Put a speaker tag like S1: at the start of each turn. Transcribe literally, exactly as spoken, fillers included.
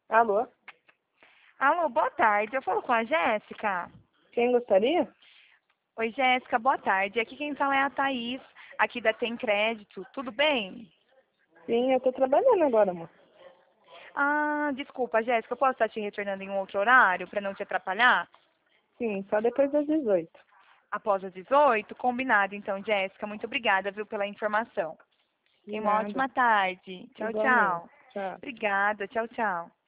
S1: Alô?
S2: Alô, boa tarde. Eu falo com a Jéssica.
S1: Quem gostaria?
S2: Oi, Jéssica, boa tarde. Aqui quem fala é a Thaís, aqui da Tem Crédito. Tudo bem?
S1: Sim, eu tô trabalhando agora, amor.
S2: Ah, desculpa, Jéssica, eu posso estar te retornando em um outro horário para não te atrapalhar?
S1: Sim, só depois das dezoito.
S2: Após as dezoito? Combinado, então, Jéssica. Muito obrigada, viu, pela informação.
S1: De
S2: Tenha uma
S1: nada.
S2: ótima tarde. Tchau,
S1: Igualmente.
S2: tchau.
S1: Tchau.
S2: Obrigada. Tchau, tchau.